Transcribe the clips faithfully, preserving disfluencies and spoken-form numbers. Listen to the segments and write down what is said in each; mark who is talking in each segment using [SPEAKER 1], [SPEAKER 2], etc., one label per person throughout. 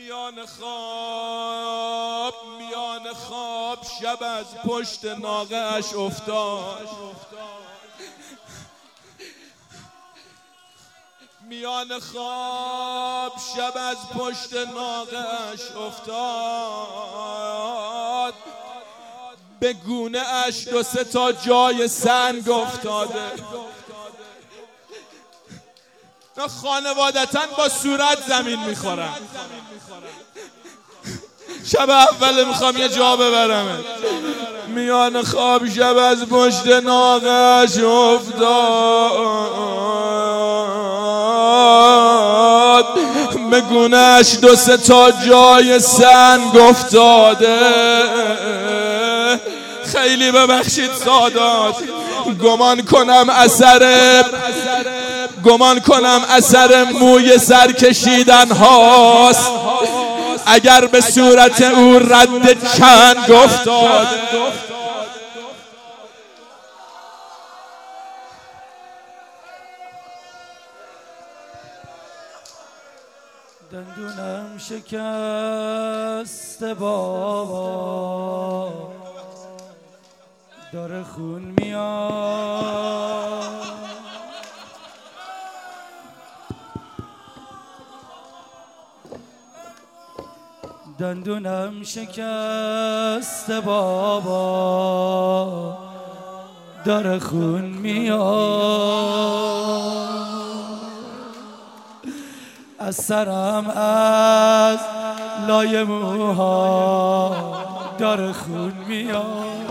[SPEAKER 1] میان خواب میان خواب شب از پشت ناقه اش افتاد. میان خواب شب از پشت ناقه اش افتاد. به گونه اش دو سه تا جای سنگ افتاده. خانوادتاً با صورت زمین میخورن. شب اول میخوام یه جا ببرم. میان خواب شب از پشت ناقش افتاد. به گونه‌اش دو سه تا جای سنگ افتاده. خیلی ببخشید سادات، گمان کنم اثر گمان کنم اثر موی سر کشیدن هاست. اگر به صورت او رد چنگ افتاد.
[SPEAKER 2] دندونم شکست بابا، داره خون میاد. دندونم شکست بابا، داره خون میاد. از سرم از لای موها داره خون میاد.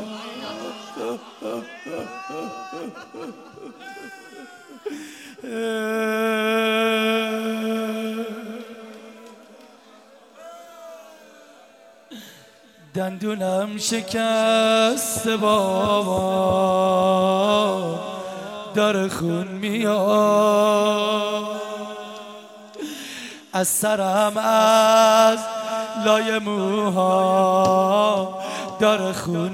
[SPEAKER 2] دندونم شکست بابا، داره خون میاد. از سرم از لای موها داره خون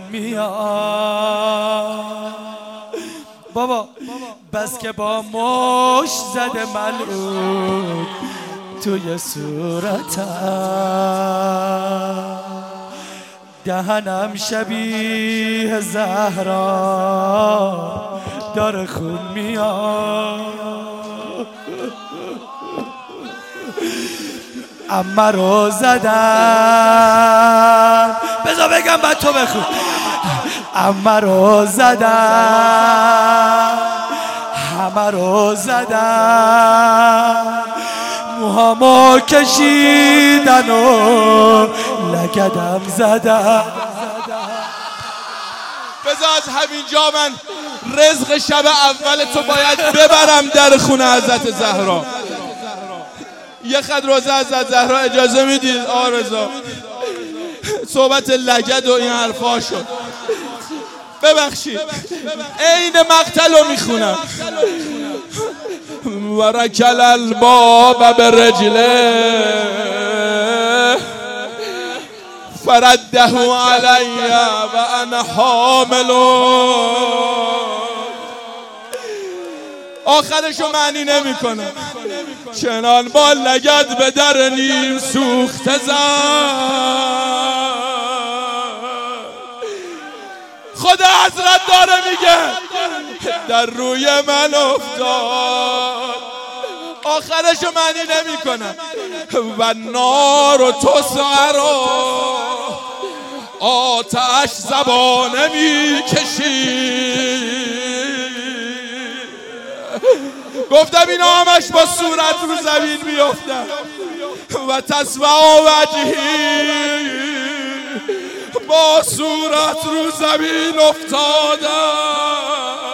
[SPEAKER 2] میاد. بابا بس که با مش زده ملعون توی صورتم. دهنم شبیه زهرا داره خون میاد. عمه رو زدن، بذار بگم بعد تو بخون. عمه رو زدن، همه رو زدن، موهامو کشیدن و لگدم زدن.
[SPEAKER 1] بذار از همینجا من رزق شب اول تو باید ببرم در خونه حضرت زهرا. یه خد روزه حضرت زهرا اجازه میدید؟ آرزا صحبت لگد و این حرفا شد. ببخشید عین مقتل رو میخونم. ورکل الباب برجله فرده علی و انا حامل. آخرشو معنی نمی کنم. چنان با لگد به در نیم سوخته زد. خدا حضرت داره میگه در روی من افتاد. آخرشو معنی نمی کنم. و نار و تو سعرا آتش زبانه می کشی. گفتم اینا همش با صورت رو زمین میافتن. و تصوع وجهی با صورت رو زمین افتادن.